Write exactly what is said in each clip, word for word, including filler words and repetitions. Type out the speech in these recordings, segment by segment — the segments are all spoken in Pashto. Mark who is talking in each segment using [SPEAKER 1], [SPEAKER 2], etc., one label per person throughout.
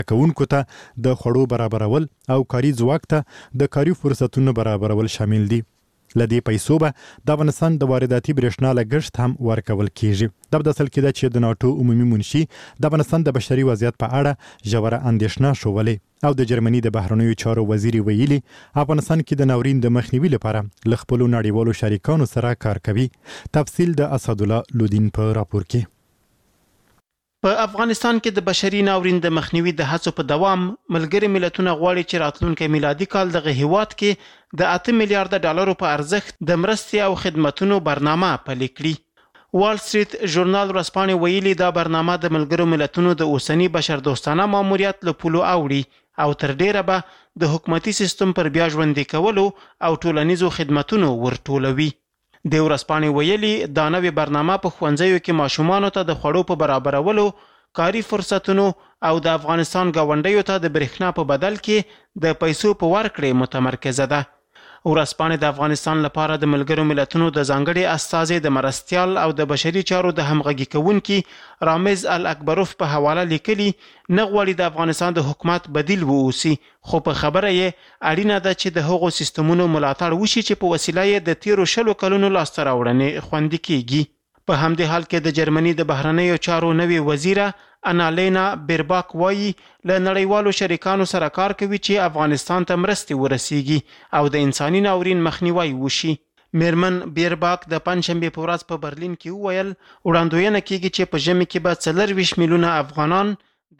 [SPEAKER 1] کوونکو ته د خوړو برابرول او کاري ځواک ته د کاري فرصتونو برابرول شامل دي. لدې پیسو به د افغانستان د وارداتي برېښنا لګښت هم ورکول کیږي. دا د اصل کې ده چې د ناټو عمومي منشي د افغانستان د بشري وضعیت په اړه ژوره اندېښنه ښولې او د جرمني د بهرنیو چارو وزیر ویلي افغانستان کې د ناورین د مخنیوي لپاره له خپلو نړیوالو شریکانو سره کار کوي. تفصیل د اسدالله لودین په راپور کې.
[SPEAKER 2] په افغانستان کې د بشري ناورین د مخنیوي د هڅو په دوام ملګري ملتونه غواړي چې راتلونکي میلادي کال دغه هیواد کې د اته میلیارډ ډالرو په ارزښت د مرستې او خدماتو برنامه پلي کړي. وال سټریټ ژورنال ورځپاڼې ویلي دا برنامه د ملګرو ملتونو د اوسنی بشردوستانه ماموریت له پولو اوړي او تر ډیره به د حکومتي سیستم پر بیا ژوندي کولو او ټولنیزو خدماتو ورټولوي. د ورځپاڼې ویلي دا نوې برنامه په ښوونځیو کې ماشومانو ته د خوړو په برابرولو، کاري فرصتونو او د افغانستان ګاونډیو ته د برېښنا په بدل کې د پیسو په ورکړې متمرکزه ده. ورځپاڼې د افغانستان لپاره د ملګرو ملتونو د ځانګړي استازي د مرستیال او د بشري چارو د همغږي کوونکي رامز الاکبروف په حواله لیکلي نه غواړي د افغانستان د حکومت بدیل ووسی، خو په خبره یې اړینه ده چې د هغو سیستمونو ملاتړ وشي چې په وسیله یې د تیرو شلو کلونو لاسته راوړنې خوندي کیږي. په همدې حال کې د جرمني د بهرنیو چارو نوې وزیره انالینا بیرباک وایي له نړیوالو شریکانو سره کار کوي چې افغانستان ته مرستې ورسیږي او د انساني ناورین مخنیوی وشي. میرمن بیرباک د پنځشنبې په ورځ په برلین کې وویل وړاندوینه کیږي چې په ژمي کې به څلرویشت میلیونه افغانان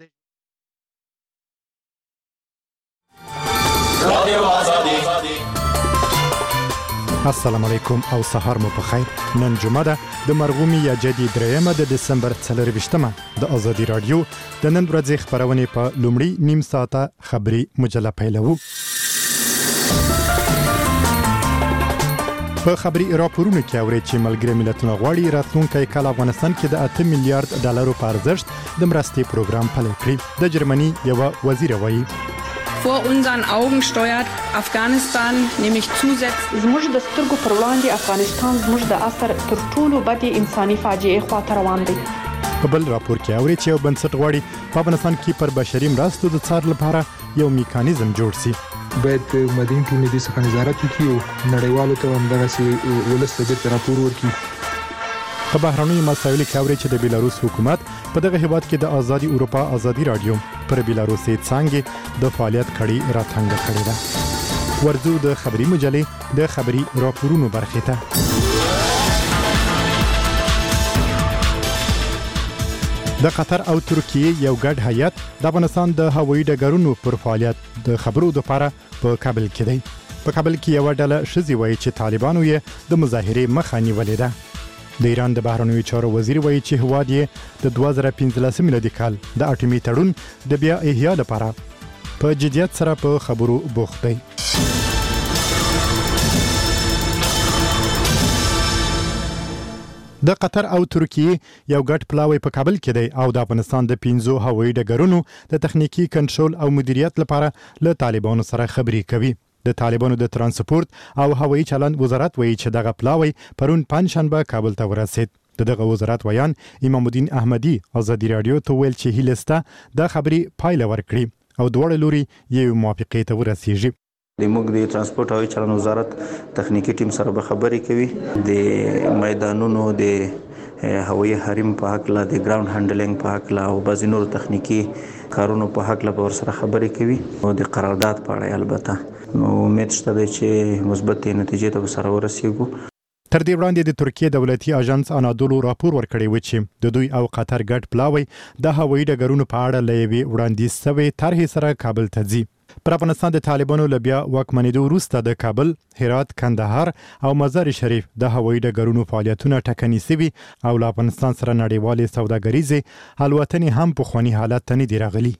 [SPEAKER 1] السلام علیکم او سهار مو په خیر. نن جمعه ده د مرغومي یا جدي درېیمه د دسمبر څلرویشتمه د ازادي رادیو د نن ورځې خپرونې په لومړي نیم ساعته خبري مجله پیلوو. په خبري راپورونو کې اورئ چې ملګري ملتونه غواړي راتلونکی کال افغانستان کې د اته میلیارډ ډالرو په ارزښت د مرستې پروګرام پلی کړي. د جرمني یوه وزیره وایي
[SPEAKER 3] Vor unseren Augen steuert Afghanistan nämlich zusätzlich
[SPEAKER 4] زموږ د سترګو پر وړاندې افغانستان زموږ د عصر تر ټولو بدې انساني فاجعې خواته روان دی.
[SPEAKER 1] په بل راپور کې اورئ چې یو بنسټ غواړي په افغانستان کې پر بشري مرستو د څار لپاره یو میکانیزم جوړ سي.
[SPEAKER 5] باید مدني ټولنې دې څخه نظارت وکړي او نړیوالو ته همدغسې ولس ته بیرته راپور ورکړي.
[SPEAKER 1] په بهرنیو مسایلو کې اورئ چې د بیلاروس حکومت په دغه هیواد کې د ازادي اروپا ازادي رادیو پر بیلاروسي څانګې د فعالیت کړي راتنګ کړي ده. ورځو د خبري مجلې د خبري راپورونو برخې ته. د قطر او ترکیې یو ګډ هیئت د افغانستان د هوایي ډګرونو پر فعالیت د خبرو لپاره په کابل کې دی. په کابل کې یو ډله ښځې وایي چې طالبانو یې د مظاهرې مخه نیولې ده. د ایران د بهرنیو چارو وزیر وایي چې هیواد یې د دوه زره پنځلسم میلادي کال د اټومي تړون د بیا احیا لپاره په جدیت سره په خبرو بوخت دی. د قطر او ترکیې یو ګډ پلاوی په کابل کې دی او د افغانستان د پنځو هوایي ډګرونو د تخنیکی کنټرول او مدیریت لپاره له طالبانو سره خبرې کوي. د طالبانو د ترانسپورت او هوایي چلند وزارت وایي چې دغه پلاوی پرون پنځشنبه کابل ته ورسید. د دغه وزارت ویان امام الدین احمدي ازادي رادیو ته ویل چې هیلسته د خبرې پایله ورکړي او دواړه لوري یو موافقې ته ورسیږي.
[SPEAKER 6] د موږ د ترانسپورت او چلند وزارت تخنیکی ټیم سره به خبرې کوي د میدانونو د هوایي حریم په حق له د ګراوند هانډلینګ په حق له او بعضې نورو تخنیکی کارونو په حق له به ورسره خبرې کوي او د قرارداد په اړه البته نو امید شته دی چې مثبتې نتیجې ته به سره ورسیږو.
[SPEAKER 1] تر دې وړاندې د ترکیې دولتي اژانس انادولو راپور ورکړی و چې د دوی او قطر ګډ پلاوی د هوایي ډګرونو په اړه له یوې وړاندیز شوې طرحې سره کابل ته ځي. پر افغانستان د طالبانو له بیا واکمنېدو وروسته د کابل، هرات، کندهار او مزار شریف د هوایي ډګرونو فعالیتونه ټکني سوي او له افغانستان سره نړیوالې سوداګریزې الوتنې هم پخواني حالت ته نه دي راغلي.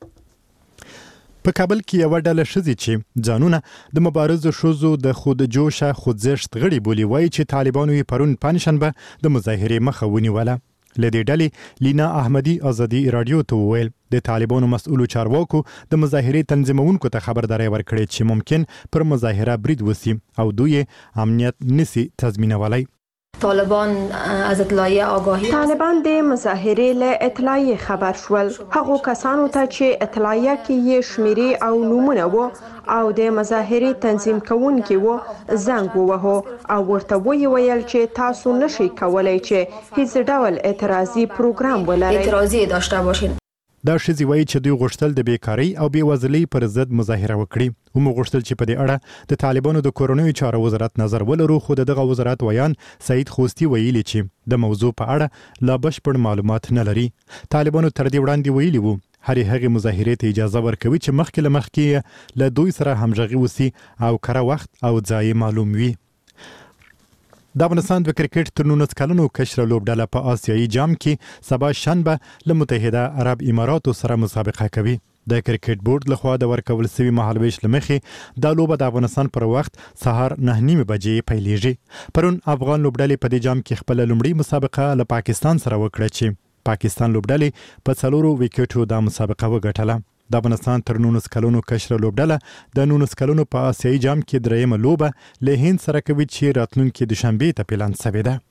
[SPEAKER 1] په کابل کې یو ډله ښځې چې ځانونه د مبارزو ښځو د خود جوشه خوځښت غړي بولي وایي چې طالبانو یې پرون پنځشنبه د مظاهرې مخه ونیوله. له دې ډلې لینا احمدي ازادي رادیو ته وویل د طالبانو مسؤلو چارواکو د مظاهرې تنظیمونکو ته خبرداری ورکړې چې ممکن پر مظاهره برید وسی او دوی امنیت نسی تضمینولی.
[SPEAKER 7] طالبان از اطلاعیه آگاهی
[SPEAKER 4] طالبان د مظاهرې له اطلاعیه خبر شول. هغو کسانو ته چې اطلاعیه کې یې شمیرې او نومونه وو او د مظاهرې تنظیم کوونکي وو زنګ ووهو او ورته ویې ویل چې تاسو نشئ کولی چې هیڅ ډول اعتراضي پروګرام ولرئ.
[SPEAKER 7] اعتراضی داشته باشید.
[SPEAKER 1] دا ښځې وایي چې دوی غوښتل د بیکارۍ او بېوزلۍ پر ضد مظاهره وکړي. هم غوښتل چې په دې اړه د طالبانو د کورنیو چارو وزارت نظر ولرو، خو د دغه وزارت ویان سعید خوستي ویلي چې د موضوع په اړه لا بشپړ معلومات نه لري. طالبانو تر دې وړاندې ویلي وو هرې هغې مظاهرې ته اجازه ورکوي چې مخکې له مخکې له دوی سره همغږي وسي او کره وخت او ځای معلوم وي. د افغانستان د کرکټ تر نولس کلنو کشره لوبډله په آسیایي جام کې سبا شنبه له متحده عرب اماراتو سره مسابقه کوي. د کرکټ بورډ لخوا د ورکول شوي مهالویش له مخې دا لوبه د افغانستان پر وخت سهار نه نیمې بجې پیلیږي. پرون افغان لوبډلې په دې جام کې خپل لومړی مسابقه له پاکستان سره وکړه چې پاکستان لوبډلې په څلورو وکټو دا مسابقه وګټله. د افغانستان تر نولس کلونو کشره لوبډله د نولس کلونو په آسیایي جام کې درېیمه لوبه له هند سره کوي چې راتلونکي دوشنبې ته پلان شوې ده.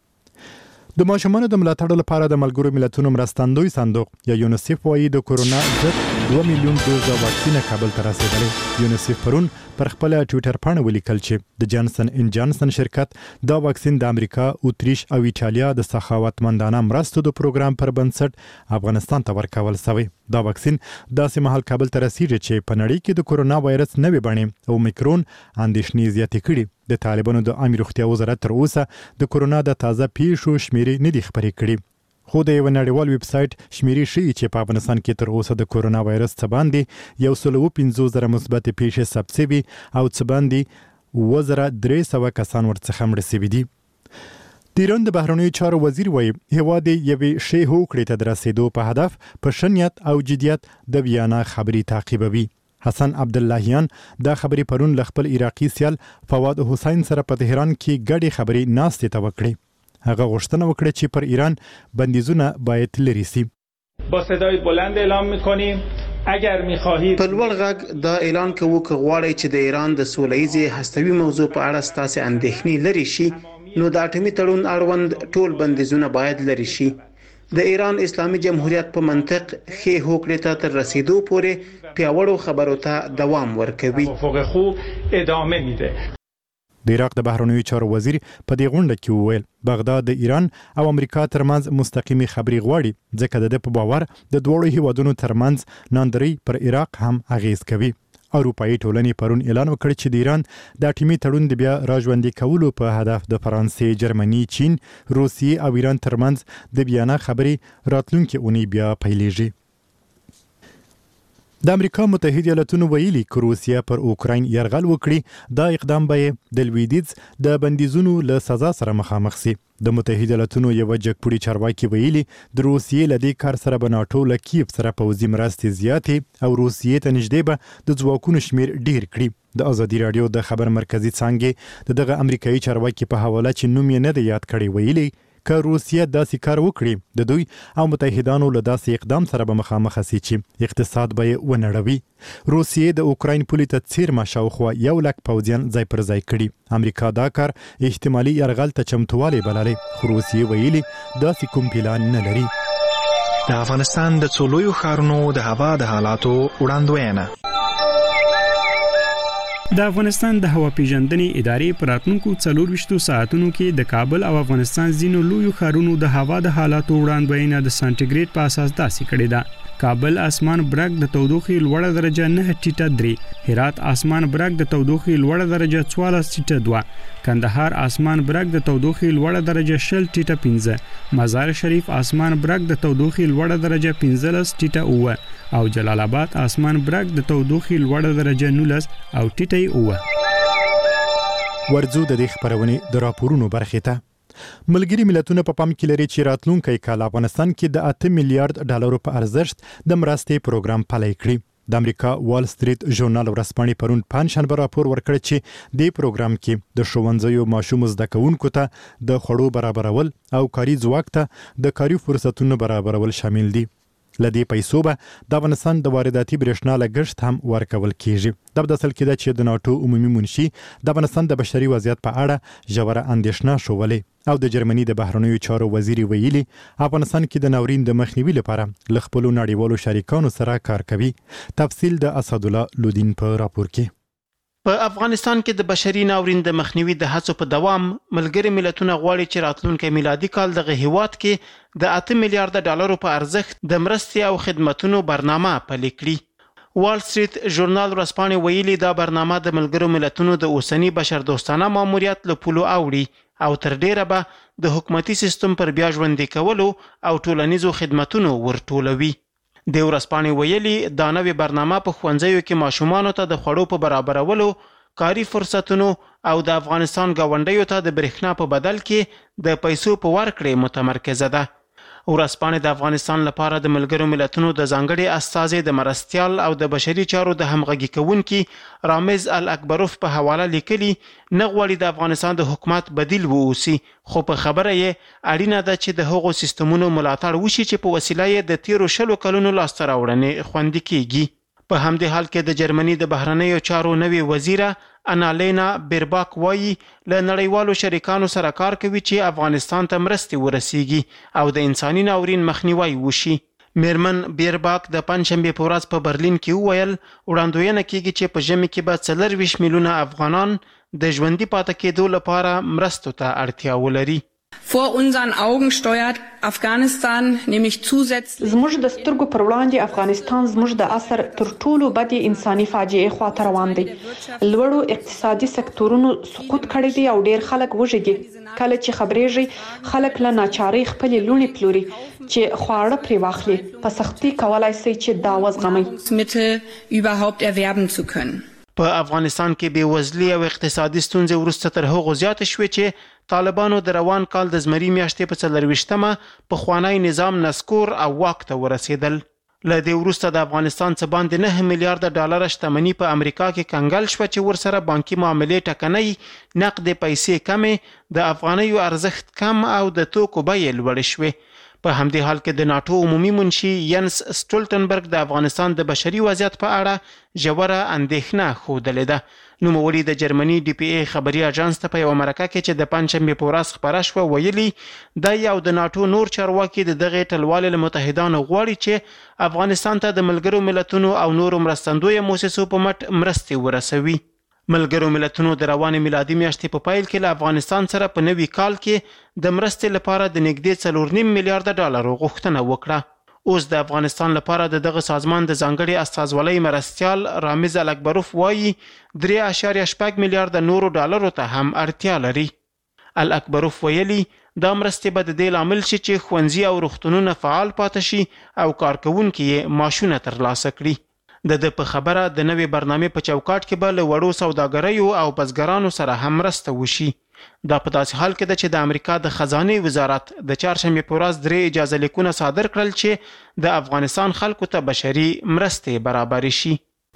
[SPEAKER 1] د ماشومانو د ملاتړ لپاره د ملګرو ملتونو مرستندوی صندوق یا یونیسف وايي د کورونا ضد دوه میلیون دوزه واکسینه کابل ته رسیدلې. یونیسف پرون پر خپل ټویټر پاڼه ولیکل چې د جانسن ان جانسن شرکت دا واکسین د امریکا، اتریش او ایټالیا د سخاوتمندانه مرستو د پروګرام پر بنسټ افغانستان ته ورکول شوی. دا واکسین داسې مهال کابل ته رسیږي چې په نړۍ کې د کورونا وایرس نوې بڼې او میکرون اندېښنې زیاتې کړي. د طالبانو د عامه روغتیا وزارت تر اوسه د کورونا د تازه پیښو شمیرې نه دي خبرې کړي. خو د یو نړیوال ویب سایټ شمیرې ښیي چې په افغانستان کې تر اوسه د کورونا وایرس څخه باندې یو سل او پنځوس زره مثبت پیښې ثبت شوي او څه باندې اووه زره درې سوه کسان ورڅخه مړه شوي دي. د ایران د بهرنیو چارو وزیر وایي هیواد یوې ښې هوکړې ته د رسیدو په هدف په ښه نیت او جدیت د ویانا خبرې تعقیبوي. حسن عبداللهیان دا خبرې پرون له خپل عراقي سیال فواد حسین سره په تهران کې ګډې خبرې ناستې ته وکړې. هغه غوښتنه وکړه چې پر ایران بندیزونه باید لرې سي.
[SPEAKER 8] با صدای بلند اعلام می‌کنیم اگر می‌خواهید
[SPEAKER 2] په لوړ غږ دا اعلان کوو که غواړئ چې د ایران د سوله‌ییزې هستوي موضوع په اړه ستاسې اندېښنې لرې شي نو د اټومي تړون اړوند ټول بندیزونه باید لرې شي. د ایران اسلامي جمهوریت په منطق ښې هوکړې ته تر رسیدو پورې پیاوړو خبرو ته دوام ورکوي.
[SPEAKER 8] توافق خوب ادامه میده.
[SPEAKER 1] د عراق د بهرنیو چارو وزیر په دې غونډه کې وویل بغداد د ایران او امریکا ترمنځ مستقیمي خبرې غواړي ځکه د ده په باور د دواړو هیوادونو ترمنځ ناندرۍ پر عراق هم اغیز کوي. اروپایي ټولنې پرون اعلان وکړ چې د ایران د اټومي تړون د بیا راژوندي کولو په هدف د فرانسې، جرمني، چین، روسیې او ایران ترمنځ د ویانا خبرې راتلونکي اونۍ بیا پیلیږي. د امریکا متحده ایالاتونو ویلي که روسیه پر اوکراین یرغل وکړي دا اقدام به د لویدیځ د بندیزونو له سزا سره مخامخ سي. د متحده ایالاتونو یو جګپوړي چارواکي ویلي د روسیې له دې کار سره به ناټو له کیف سره پوځي مرستې زیاتې او روسیې ته نږدې به د ځواکونو شمیر ډیر کړي. د ازادي راډیو د خبر مرکزی څانګې د دغه امریکایي چارواکي په حواله چې نوم یې نه دی یاد کړی ویلي که روسیه داسې کار وکړي د دوی او متحدانو له داسې اقدام سره به مخامخ شي چې اقتصاد به یې ونړوي. روسیې د اوکراین پولې ته څیرمه شاوخوا یو لک پوځیان ځای پر ځای کړي. امریکا دا کار احتمالي یرغل ته چمتووالی بللی خو روسیې ویلي داسې کوم پلان نه لري.
[SPEAKER 9] د افغانستان د څو لویو ښارونو د هوا د حالاتو وړاندوینه.
[SPEAKER 10] د افغانستان د هوا پیژندنې ادارې په راتلونکو څلور ویشتو ساعتونو کې د کابل او افغانستان ځینو لویو ښارونو د هوا د حالاتو وړاندوینه د سانټیګریډ په اساس داسې کړې ده. کابل اسمان برګ د تودوخې لوړه درجه نه ټیټه درې، هرات اسمان برګ د تودوخې لوړه درجه څوارلس ټیټه دوه، کندهار اسمان برګ د تودوخې لوړه درجه شل ټیټه پنځه، مزار شریف اسمان برګ د تودوخې لوړه درجه پنځلس ټیټه اووه او جلال آباد اسمان برګ د تودوخې لوړه درجه نولس او ټیټه اووه.
[SPEAKER 1] ورځو د دې خبرونې د راپورونو برخې ته. ملګري ملتونه په پام کې لري چې راتلونکي کال افغانستان کې د اته میلیارډ ډالرو په ارزښت د مرستې پروګرام پلی کړي. د امریکا وال سټریټ ژورنال ورځپاڼې پرون پنځشنبه راپور ورکړ چې دې پروګرام کې د ښوونځیو ماشوم زده کوونکو ته د خوړو برابرول او کاري ځواک ته د کاري فرصتونو برابرول شامل دي. لدې پیسو به د افغانستان د وارداتي برېښنا لګښت هم ورکول کیږي. دا په داسل کې ده چې د ناټو عمومي منشي د افغانستان د بشري وضعیت په اړه ژوره اندېښنه ښولې او د جرمني د بهرنیو چارو وزیر ویلي افغانستان کې د ناورین د مخنیوي لپاره له خپلو نړیوالو شریکانو سره کار کوي. تفصیل د اسدالله لودین په راپور کې.
[SPEAKER 2] په افغانستان کې د بشري ناورین د مخنیوي د هڅو په دوام ملګري ملتونه غواړي چې راتلونکي میلادي کال دغه هیواد کې د اته میلیارډ ډالرو په ارزښت د مرستې او خدماتو برنامه پلي کړي. وال سټریټ ژورنال ورځپاڼې ویلي دا برنامه د ملګرو ملتونو د اوسنی بشردوستانه ماموریت له پولو اوړي او تر ډیره به د حکومتي سیستم پر بیا ژوندي کولو او ټولنیزو خدماتو ورټولوي. د ورځپاڼې ویلي دا نوې برنامه په ښوونځیو کې ماشومانو ته د خوړو په برابرولو، کاري فرصتونو او د افغانستان ګاونډیو ته د برېښنا په بدل کې د پیسو په ورکړې متمرکزه ده. ورځپاڼې د افغانستان لپاره د ملګرو ملتونو د ځانګړي استازي د مرستیال او د بشري چارو د همغږي کوونکي رامز الاکبروف په حواله لیکلي نه غواړي د افغانستان د حکومت بدیل ووسی، خو په خبره یې اړینه ده چې د هغو سیستمونو ملاتړ وشي چې په وسیله یې د تیرو شلو کلونو لاسته راوړنې خوندي کیږي. په همدې حال کې د جرمني د بهرنیو چارو نوې وزیره انالینا بیرباک وایي له نړیوالو شریکانو سره کار کوي چې افغانستان ته مرستې ورسیږي او د انساني ناورین مخنیوی وشي. میرمن بیرباک د پنځشنبې په ورځ په برلین کې وویل وړاندوینه کیږي چې په ژمي کې به څلور ویشت میلیونه افغانان د ژوندي پاتې کېدو لپاره مرستو ته اړتیا ولري.
[SPEAKER 3] Vor unseren Augen steuert Afghanistan nämlich zusätzlich
[SPEAKER 11] زموږ د سترګو پر وړاندې افغانستان زموږ د عصر تر ټولو بدې انساني فاجعې خواته روان دی. لوړو اقتصادي سکتورونو سقوط کړی دی او ډیر خلک وژږي. کله چې خبرېږي خلک له ناچارۍ خپلې لوڼې پلوري چې خواړه پرې واخلي. په سختۍ کولای شي چې دا وزغمي.
[SPEAKER 3] Mittel überhaupt erwerben zu können.
[SPEAKER 2] په افغانستان کې بېوزلي او اقتصادي ستونزې وروسته تر هغو زیاتې شوې چې طالبانو د روان کال د زمري میاشتې په څلرویشتمه پخوانی نظام نسکور او واک ته ورسېدل. له دې وروسته د افغانستان څه باندې نه میلیارډ ډالر شتمني په امریکا کې کنګل شوه چې ورسره بانکي معاملې ټکنۍ، نقد پیسې کمې، د افغانیو ارزښت کم او د توکو بیې لوړې شوې. په همدې حال کې د ناټو عمومي منشي ینس سټولټنبرګ د افغانستان د بشري وضعیت په اړه ژوره اندېښنه ښودلې ده. نوموړي د جرمني ډي پی ای خبري اژانس ته په یوه مرکه کې چې د پنځشنبې په ورځ خپره شوه ویلي دی او د ناټو نور چارواکي د دغې ټلوالې له متحدانو غواړي چې افغانستان ته د ملګرو ملتونو او نورو مرستندویه موسسو په مټ مرستې ورسوي. ملګرو ملتونو د روانې میلادي میاشتې په پیل کې له افغانستان سره په نوي کال کې د مرستې لپاره د نږدې څلور نیم میلیارډ ډالرو غوښتنه وکړه. اوس د افغانستان لپاره د دغه سازمان د ځانګړي استازولۍ مرستیال رامز الاکبروف وایي درې اعشاریه شپږ میلیارډ نورو ډالرو ته هم اړتیا لري. الاکبروف ویلي دا مرستې به د دې لامل شي چې ښوونځي او روغتونونه فعال پاتې شي او کارکوونکي یې معاشونه ترلاسه کړي. د د په خبره د نوې برنامې په چوکاټ کې به له وړو سوداګریو او بزګرانو سره هم مرسته وشي. دا په داسې حال کې ده چې د امریکا د خزانې وزارت د چهارشنبې په ورځ درې اجازه لیکونه صادر کړل چې د افغانستان خلکو ته بشري مرستې برابرې شي.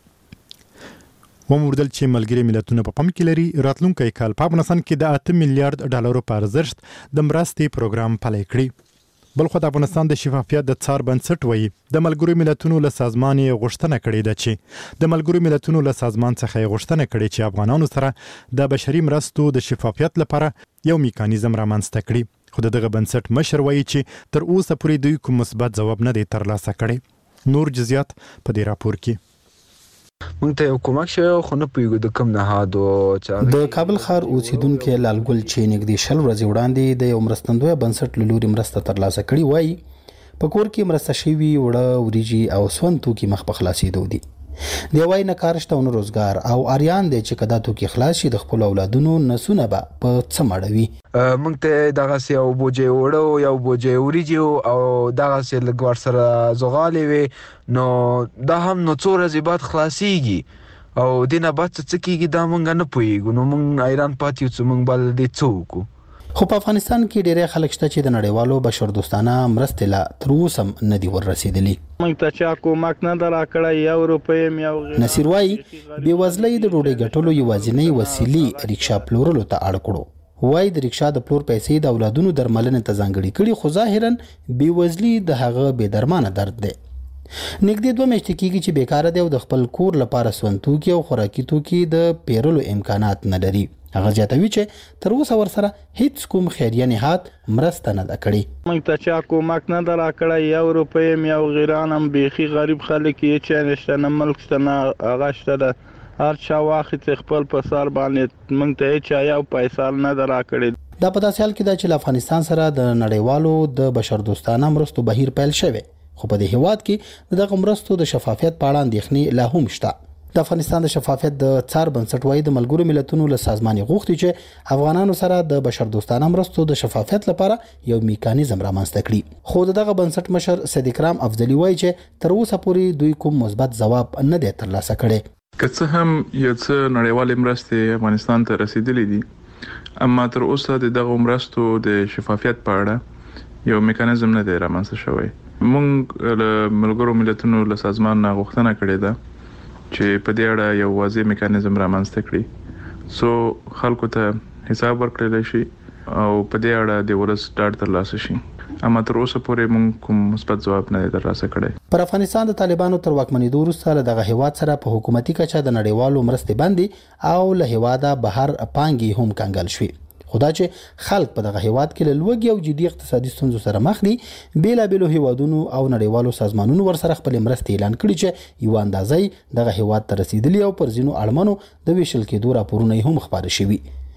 [SPEAKER 1] وموردل چې ملګري ملتونه په پام کې لري راتلونکی کال په افغانستان کې د اته میلیارډ ډالرو په ارزښت د مرستې پروګرام پلی کړي. بلخو د افغانستان د شفافیت د څار بنسټ وایي د ملګرو ملتونو له سازمان یې غوښتنه کړې ده چې د ملګرو ملتونو له سازمان څخه یې غوښتنه کړې چې افغانانو سره د بشري مرستو د شفافیت لپاره یو میکانیزم رامنځته کړي. خو د دغه بنسټ مشر وایي چې تر اوسه پورې دوی کوم مثبت ځواب نه دی ترلاسه کړی. نور جزئیات په دې راپور کې.
[SPEAKER 12] مونږ ته یو کومک شوی خو نه پوهیږو د کوم نهادو چارې.
[SPEAKER 13] د کابل ښار اوسیدونکي لالګل چې نږدې شل ورځې وړاندې د یو مرستندویه بنسټ له لوري مرسته ترلاسه کړې وایي په کور کې مرسته شوي وړه وریجې او سون توکي مخ په خلاصېدو دي. دی وایي نه کار شته او نه روزګار او اریان دی چې که دا توکي خلاص شي د خپلو اولادونو نسونه به په څه مړوي.
[SPEAKER 12] مونږ ته دغسې یو بوجۍ اوړه یو بوجۍ وریجې او دغسې لږ ورسره زغالې وې نو دا هم نو څو ورځې بعد خلاصېږي او دې نه بعد څه کېږي دا مونږ نه پوهېږو. نو مونږ حیران پاتې یو چې مونږ به دې څه وکړو.
[SPEAKER 13] خو په افغانستان کې ډېری خلک شته چې د نړیوالو بشردوستانه مرستې لا تر اوسه هم نه دي ور رسېدلي.
[SPEAKER 14] موږ ته چا کومک نه ده راکړی یو روپۍ هم یو.
[SPEAKER 13] نصیر وایي بېوزلۍ د ډوډۍ ګټلو یوازینۍ وسیلې رکشا پلورلو ته اړ کړو. وایي د رکشا د پلور پیسې د اولادونو درملنې ته ځانګړې کړي خو ظاهرا بېوزلي د هغه بې درمانه درد دی. نږدې دوه میاشتې کېږي چې بیکاره دی او د خپل کور لپاره سون توکي او خوراکي توکي د پیرلو امکانات نه لري. هغه زیاتوي چې تر اوسه ورسره هیڅ کوم خیریه نهاد مرسته نه ده کړې.
[SPEAKER 14] موږ ته چا کومک نه ده راکړی، یو روپۍ هم یو غیران هم بیخي غریب خلک یې چا نشته، نه ملک شته نه هغه شته ده. هر چا واخیست خپل په سر باندې، موږ ته هیچا یو پیسه نه ده راکړې.
[SPEAKER 13] دا په داسې حال کې ده چې له افغانستان سره د نړیوالو د بشردوستانه مرستو بهیر پیل شوی، خو په دې هیواد کې دغه مرستو د شفافیت په اړه اندېښنې لا هم شته. د افغانستان د شفافیت د څار بنسټ وایي د ملګرو ملتونو له سازماني غوښتي چې افغانانو سره د بشردوستانه مرستو د شفافیت لپاره یو میکانیزم رامنځته کړي. خو دغه بنسټ مشر صدیق رام افضلی وایي چې تر اوسه پورې دوی کوم مثبت ځواب نه دی ترلاسه کړی.
[SPEAKER 15] که څه هم یو څه نړیوالې مرستې افغانستان ته رسیدلې دي، اما تر اوسه دغه مرستو د شفافیت په اړه یو میکانیزم نه دی رامنځته شوی. موږ له ملګرو ملتونو له سازمان نه غوښتنه کړې ده چې په دې اړه یو واضح میکانیزم رامنځته کړي، سو خلکو ته حساب ورکړل شي او په دې اړه د ورس ډاډ ترلاسه شي. اما تر اوسه پورې موږ کوم مثبت ځواب نه ترلاسه کړی.
[SPEAKER 13] پر افغانستان د طالبانو تر واکمنېدو وروسته له دغه هیواد سره په حکومتي کچه د نړیوالو مرستې بندي او له هیواده بهر پانګې هم کنګل شوې. خدا چې خلک په دغه هیواد کې له لوږې او جدي اقتصادي ستونزو سره مخ دي، بیلابېلو هیوادونو او نړیوالو سازمانونو ورسره خپل مرستې اعلان کړي چې یو اندازې دغه هیواد ته رسیدلي او پر ځینو اړمنو د ویشل کېدو راپورونه هم خپاره شوي.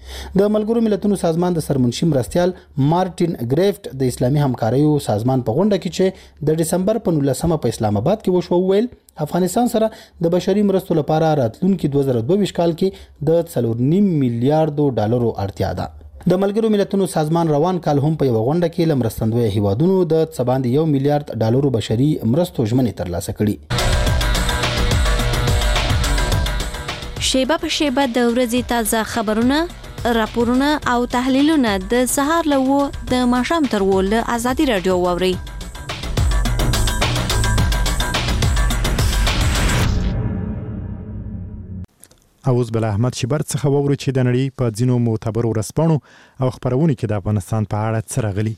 [SPEAKER 13] د ملګرو ملتونو سازمان د سرمنشي مرستیال مارټین ګریفټ د اسلامي همکاریو سازمان په غونډه کې چې د دسمبر په نولسمه په اسلام آباد کې وشو ویل افغانستان سره د بشري مرستو لپاره راتلونکي دوه زره دوه ویشت کال کې د څلور نیم میلیارډو ډالرو اړتیا ده. د ملګرو ملتونو سازمان روان کال هم په یو غونډه کې لمرستندوی هیوادونو د څباندې یو میلیارډ ډالرو بشري مرستو ژمنې ترلاسه کړي.
[SPEAKER 16] شیبه په شیبه د ورځې تازه خبرونه، راپورونه او تحلیلونه د سهار له و د ماښام تر و له ازادي رادیو واوري.
[SPEAKER 1] اوس بل احمد شبر څخه ووري چې د نړۍ په ځینو معتبرو ورځپاڼو او خبرونو کې د افغانستان په اړه څه راغلي.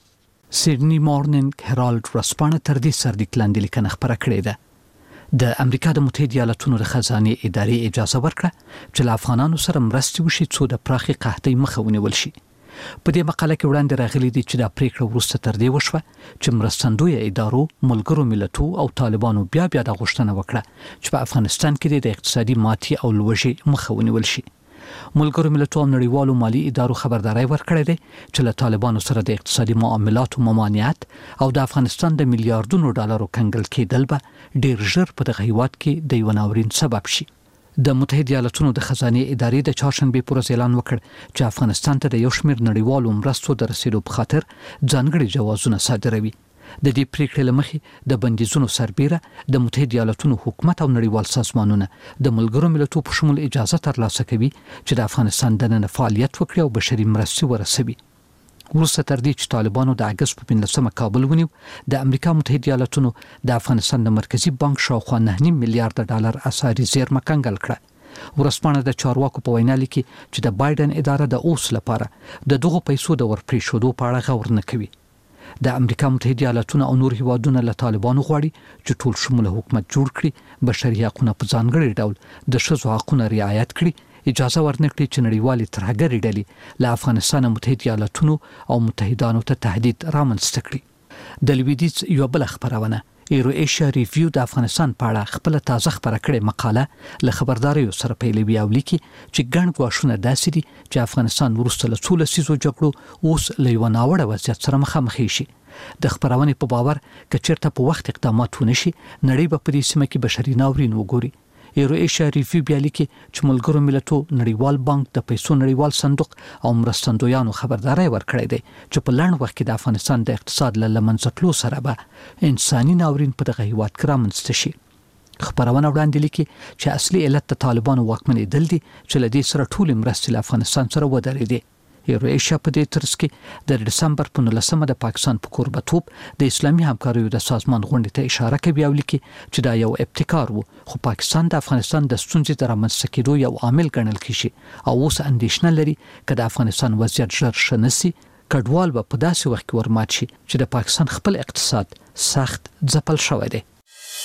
[SPEAKER 17] سیډنی مورنینګ هرالد ورځپاڼه تر دې سرلیک لاندې لیکنه خبره کړې ده. د امریکا د متحده ایالاتونو د خزانې ادارې اجازه ورکړه چې له افغانانو سره مرستې وشي څو د پراخي قحطۍ مخه ونیول شي. په دې مقاله کې وړاندې راغلي دي چې دا پریکړه وروسته تر دې وشوه چې مرستندوی ادارو، ملګرو ملتو او طالبانو بیا بیا د غوښتنه وکړه چې په افغانستان کې د اقتصادي ماتي او لوږې مخه ونیول شي. ملګرو ملتو او نړیوالو مالی ادارو خبرداري ورکړې ده چې له طالبانو سره د اقتصادي معاملاتو ممانعت او د افغانستان د میلیارډونو ډالرو کنګل کېدل به ډیر ژر په دغه هیواد کې د یو ناورین سبب شي. د متحده ایالاتونو د خزانې ادارې د چهارشنبه پر ورځ اعلان وکړ چې افغانستان ته د یو شمېر نړیوالو مرستو د رسیدو په خاطر ځانګړي جوازونه صادروي. د دې پریکړې لمخې د بندیزونو سربیره د متحده ایالاتونو حکومت او نړیوال سازمانونه د ملګرو ملتونو په شمول اجازه ترلاسه کوي چې د افغانستان دننه فعالیت وکړي او بشري مرستې ورسوي. وروسته تر دې چې طالبانو د اګست په پنځلسمه کابل ونیو، د امریکا متحده ایالاتونو د افغانستان د مرکزی بانک شاوخوا نه نیم میلیارډ ډالر اسعاري زیرمه کنګل کړه. ورسپانه د چارواکو په وینا لیکي چې د بایدن اداره د اوس لپاره د دغو پیسو د ورپریښودو په اړه غور نه کوي. د امریکا متحده ایالاتونو او نور هیوادونه له طالبانو غواړي چې ټول شموله حکومت جوړ کړي، بشري حقوقونه په ځانګړي ډول د ښځو حقوقونه رعایت کړي، اجازه ورنکړي چې نړیوالې ترهګرې ډلې له افغانستان متحده ایالاتونو او متحدانو ته تهدید رامنځته کړي. د لویدیځ یو بل خبرونه ایرو ایشیا ریویو د افغانستان په اړه خپل تازه خبره کړې مقاله له خبرداريو سره پیلوي او لیکي چې ګڼ ګواښونه داسې دي چې افغانستان وروسته له څو لسیزو جګړو اوس له یو ناوړه وضعیت سره مخامخ شي. د خبرونې په باور که چیرته په وخت اقدامات ونشي، نړۍ به په دې سیمه کې بشري ناورین وګوري. ایرو ایشیا ریویو بیا لیکي چې ملګرو ملتو، نړیوال بانک، د پیسو نړیوال صندوق او مرستندویانو خبرداري ورکړې ده چې په لړ وخت کې د افغانستان د اقتصاد له لمنځه تلو سره به انساني ناورین په دغه هیواد کې رامنځته شي. خبرونه وړاندې لیکي چې اصلي علت د طالبانو واکمنېدل دي چې له دې سره ټول مرستې له افغانستان سره ودرېدې. ایرو ایشیا په دې ترڅ کې د دسمبر په نولسمه د پاکستان په کوربتوب د اسلامي همکاریو د سازمان غونډې ته اشاره کوي او لیکي چې دا یو ابتکار وو، خو پاکستان د افغانستان د ستونزې د رامنځته کېدو یو عامل ګڼل کیږي او اوس اندېښنه لري چې د افغانستان وضعیت ژر ښه نشي، کډوال به په داسې وخت کې ورمات شي چې د پاکستان خپل اقتصاد سخت ځپل شوی دی.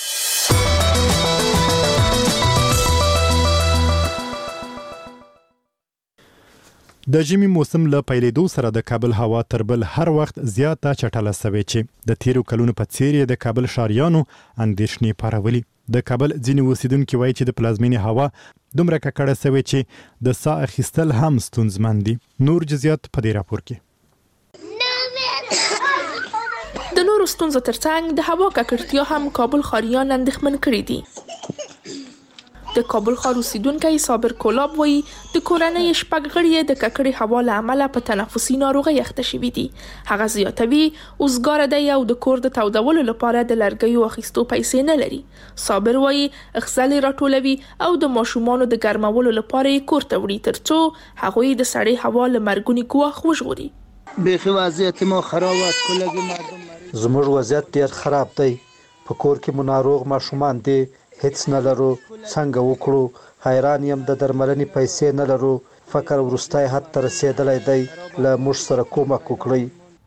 [SPEAKER 1] د ژمي موسم له پیلېدو سره د کابل هوا تر بل هر وخت زیاته چټله سوې چې د تیرو کلونو په څیر د کابل ښاریانو اندېښنې پارولي. د کابل ځینې اوسیدونکي وایي چې د پلازمینې هوا دومره ککړه سوې چې د ساه اخیستل هم ستونزمن دي. نور جزئیات په دې راپور کې.
[SPEAKER 18] د نورو ستونزو ترڅنګ د هوا ککړتیا هم کابل ښاریان اندېښمن کړي دي. د کابل ښار اوسیدونکی صابر کولاب وایي د کورنۍ شپږ غړي د ککړې هوا له امله په تنفسي ناروغۍ اخته شوي دي. هغه زیاتوي اوسګاره دی او د کور د تودولو لپاره د لرګیو اخیستو پیسې نه لري. صابر وایي اخزل راټولوي او د ماشومانو د ګرمولو لپاره یې کور ته وړي ترڅو هغوی د سړې هوا له مرګوني ګواښ وژغوري.
[SPEAKER 19] بیخي وضعیت ما خراب است. کلګي مردم
[SPEAKER 20] زموږ وضعیت ډیر خراب دی. په کور کې مو ناروغ ماشومان دي، هیڅ نه لرو، څنګه وکړو؟ حیران یم، د درملنې پیسې نه لرو. فقر وروستی حد ته رسېدلی دی. له موږ سره کومک وکړئ.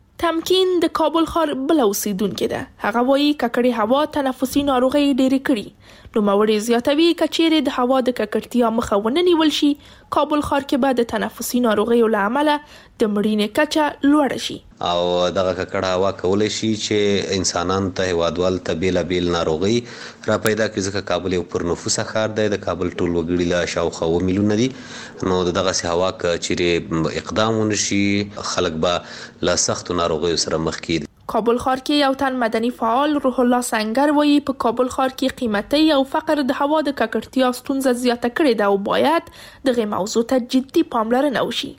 [SPEAKER 18] تمکین د کابل ښار بل اوسیدونکې ده. هغه وایي ککړې هوا تنفسي ناروغۍ ډېرې کړي. نوموړی زیاتوي که چیرې د هوا د ککړتیا مخه ونه نیول شي، کابل ښار کې به د تنفسي ناروغیو له امله د مړینې کچه لوړه شي.
[SPEAKER 21] او دغه ککړه هوا کولی شي چې انسانانو ته هیوادوال ته بیلابیل ناروغۍ را پیدا کړي، ځکه کابل یو پر نفوسه ښار دی. د کابل ټول وګړي له شاوخوا اووه میلیونه دي. نو د دغسې هوا که چیرې اقدام ونه شي، خلک به له سختو ناروغیو سره مخ کېږي.
[SPEAKER 18] کابل ښار کې یو تن مدني فعال روح الله سنگر وایي په کابل ښار کې قیمتي او فقر د هوا د ککړتیا ستونزه زیاته کړې ده او باید دغه موضوع ته جدي پاملرنه وشي.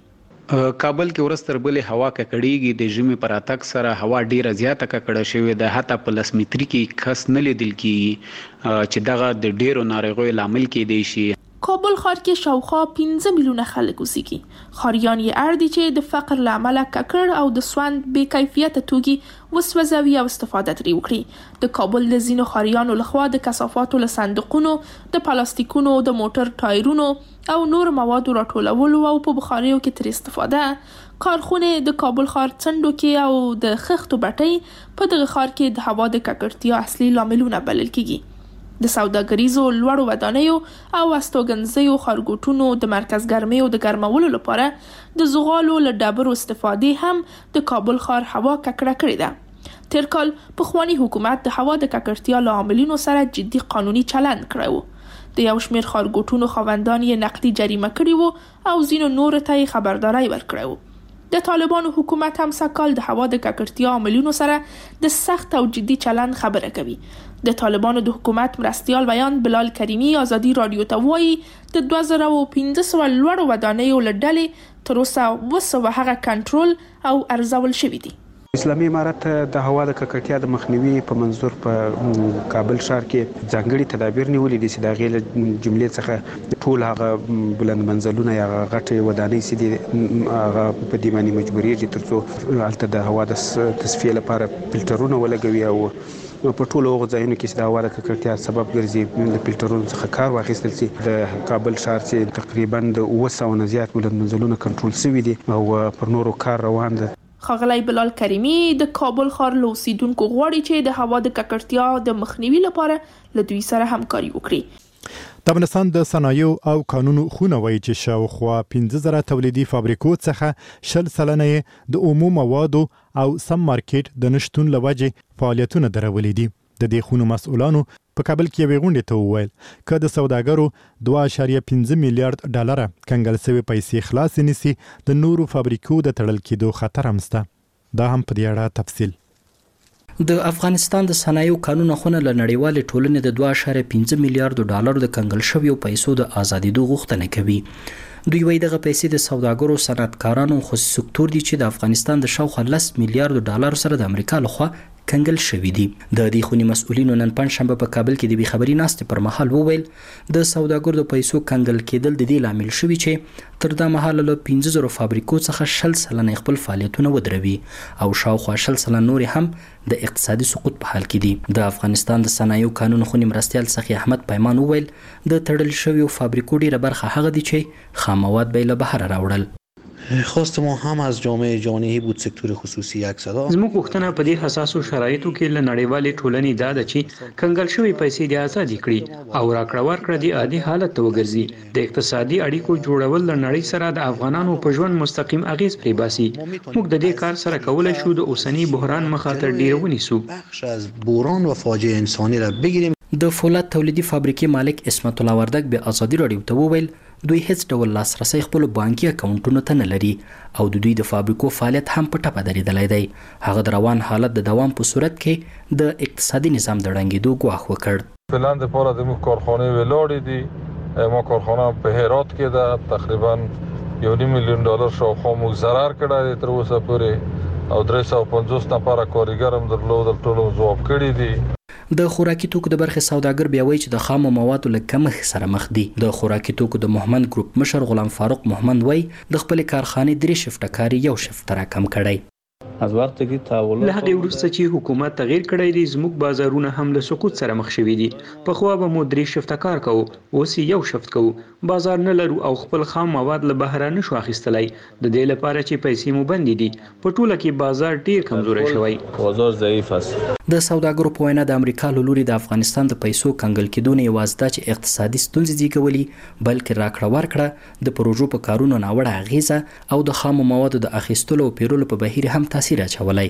[SPEAKER 22] کابل کې ورځ تر بلې هوا ککړېږي. د ژمي پر راتګ سره هوا ډیره زیاته ککړه شوې ده. حتی په لس متري کې کس نه لیدل کېږي چې دغه د ډیرو ناروغیو لامل کېدی شي.
[SPEAKER 18] کابل ښار کې شاوخوا پنځه میلیونه خلک اوسېږي. ښاریان یې اړ دي چې د فقر له امله ککړ او د سوند بې کیفیته توکي وسوځوي او استفاده ترې وکړي. د کابل د ځینو ښاریانو لخوا د کثافاتو له صندوقونو، د پلاستیکونو، د موټر ټایرونو او نور موادو راټولولو او په بخاریو کې ترې استفاده کارخونې د کابل ښار څنډو کې او د خښتو بټۍ په دغه ښار کې د هوا د ککړتیا اصلي لاملونه بلل کېږي. د سوداګریزو لوړو ودانیو او استوګنځیو ښارګوټونو د مرکز ګرمیو د ګرمولو لپاره د زغالو له ډبرو استفادې هم د کابل ښار هوا ککړه کړې ده. تیر کال پخوانی حکومت د هوا د ککړتیا له عاملینو سره جدي قانوني چلند کړی و. د یو شمېر ښارګوټونو خاوندان یې نقدي جریمه کړي وو او ځینو نورو ته یې خبرداری ورکړی و. د طالبانو حکومت هم سږکال د هوا د ککړتیا عاملینو سره د سخت او جدي چلند خبره کوي. د طالبانو د حکومت مرستیال بیان بلال کریمی ازادي رادیو ته وایي د دوه زره او پنځه سوه لوړو ودانیو له ډلې تر اوسه اوه سوه هغه کنټرول او ارزول شوي دي.
[SPEAKER 23] اسلامي امارت د هوا د ککړتیا د مخنیوي په منظور په کابل ښار کې ځانګړي تدابیر نیولي دي چې د هغې له جملې څخه ټول هغه بلند منزلونه یا هغه غټې ودانۍ چې دي هغه په دې باندې مجبوریږي تر څو هلته د هوا د تصفیې لپاره فلټرونه ولګوي او په ټولو هغو ځایونو کې چې د هوا د ککړتیا سبب ګرځي له فلټرونو څخه کار واخیستل شي. د کابل ښار چې تقریبا د اووه سوه نه زیات بلند منزلونه کنټرول شوي دي او پر نورو کار روان ده.
[SPEAKER 18] ښاغلی بلال کریمی د کابل ښار له اوسیدونکو غواړي چې د هوا د ککړتیا د مخنیوي لپاره له دوی سره همکاري وکړي.
[SPEAKER 1] د افغانستان د صنایعو او کانونو خونه وایي چې شاوخوا پنځه زره تولیدي فابریکو څخه شل سلنه یې د عموم موادو او سم مارکیټ د نشتون له وجې فعالیتونه درولي دي. د دې خونو مسؤلانو په کابل کې یوې غونډې ته وویل که د سوداګرو دوه اعشاریه پنځه میلیارډ ډالره کنګل شوې پیسې خلاصې نشي، د نورو فابریکو د تړل کېدو خطر هم شته. دا هم په دې اړه تفصیل.
[SPEAKER 24] د افغانستان د صنایعو کانونو خونه له نړیوالې ټولنې د دوه اعشاریه پنځه میلیارډو ډالرو د کنګل شویو پیسو د ازادېدو غوښتنه کوي. دوی وایي دغه پیسې د سوداګرو، صنعتکارانو او خصوصي سکتور دي چې د افغانستان د شاوخوا لس میلیارډو ډالرو سره د امریکا لخوا کنګل شوي دي. د دې خونې مسؤلینو نن پنځشنبه په کابل کې د بې خبري ناستې پر مهال وویل د سوداګرو د پیسو کنګل کېدل د دې لامل شوي چې تر دا مهاله له پنځه زره فابریکو څخه شل سلنه خپل فعالیتونه ودروي او شاوخوا شل سلنه نور هم د اقتصادي سقوط په حال کې دي. د افغانستان د صنایعو کانونو خونې مرستیال سخي احمد پیمان وویل د تړل شویو فابریکو ډیره برخه هغه دي چې خام مواد به له بهر راوړل.
[SPEAKER 4] خواست ما هم از جامعه جهانی بود سکتور خصوصی یک صدا.
[SPEAKER 10] زموږ وختونه په دې حساسو شرایطو کې له نړیوالې ټولنې دا ده چې کنګل شوی پیسې د آزادي کړي او راکړه ورکړه د عادي حالت ته وګرځي. د اقتصادي اړیکو جوړول د نړۍ سره د افغانانو په ژوند مستقیم اغیز پرې باسي. موږ د دې کار سره کولای شو د اوسنی بحران مخاطر ډیر ونیسو.
[SPEAKER 4] بخش از بحران و فاجعه انسانی را بگیریم.
[SPEAKER 24] د فولاد تولیدي فابریکې مالک اسمت الله وردګ به ازادي راډیو ته وویل دوی هیڅ ډول لاسرسي خپل بانکي اکاونټونو ته نه لري او د دوی د فابریکو فعالیت هم په ټپه درېدلی دی. هغه د روان حالت د دوام په صورت کې د اقتصادي نظام د ړنګېدو ګواښ وکړ.
[SPEAKER 5] فعلا لپاره د موږ کارخانې ولاړې دي. ما کارخانه په هرات کې ده تقریبا یو نیم میلیون ډالر شاوخوا موږ ضرر کړی دی تر اوسه پورې او درې سوه پنځوس نفره کارګر هم درلودل ټول ځواب کړي دي.
[SPEAKER 24] د خوراکي توکو د برخې سوداګر بیا وایي چې د خامو موادو له کمښت سره مخ دي. د خوراکي توکو د محمد ګروپ مشر غلام فاروق محمد وایي د خپل کارخانې درې شفټه کاري یو شفټ راکم کړی.
[SPEAKER 10] له هغې وروسته چې حکومت تغییر کړی دی زموږ بازارونه هم له سقوط سره مخ شوي دي. پخوا به مو درې شفته کار کوو اوس یو شفت کوو. بازار نه لرو او خپل خام مواد له بهره نشو اخیستلی د دې لپاره چې پیسې مو بندې دي. په ټوله کې بازار ډیر کمزوری شوی.
[SPEAKER 5] بازار ضعیف است.
[SPEAKER 24] د سوداګرو په وینا د امریکا له لوري د افغانستان د پیسو کنګل کېدو نه یوازې دا چې اقتصادي ستونزې زیږولي بلکې راکړه ورکړه د پروژو په کارونو ناوړه اغیزه او د خامو موادو د اخیستلو او پیرلو په بهیر هم تاثیر اچولی.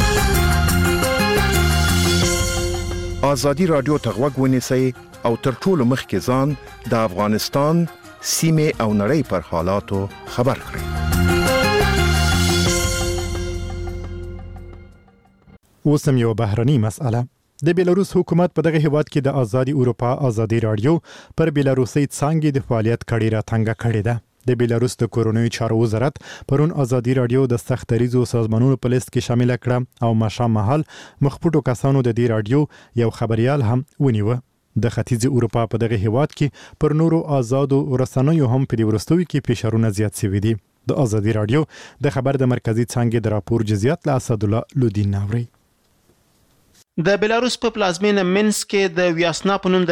[SPEAKER 6] ازادي رادیو ته غوږ ونیسئ او تر ټولو مخکې ځان د افغانستان سیمې او نړۍ پر حالاتو خبر کړئ.
[SPEAKER 1] اوس هم یو بهرني مسأله. د بیلاروس حکومت په دغه هیواد کې د آزادي اروپا ازادي رادیو پر بیلاروسي څانګې د فعالیت کړي را تنګه کړي ده. د بیلاروس د کورونوي چارو وزارت پرون ازادي رادیو د سختریزو سازمانونو په لیست کې شامل کړه او ماښام مهال مخپټو کسانو د دې رادیو یو خبريال هم ونیوه. د ختیځ اروپا په دغه هیواد کې پر نورو آزادو رسنیو هم په وروستیو کې فشارونه زیات شوي دي. د ازادي رادیو د خبر د مرکزی څانګې د راپور جزئیات له اسد الله لودین ناوري.
[SPEAKER 2] د بیلاروس په پلازمینه مینسک کې د ویاسنا په نوم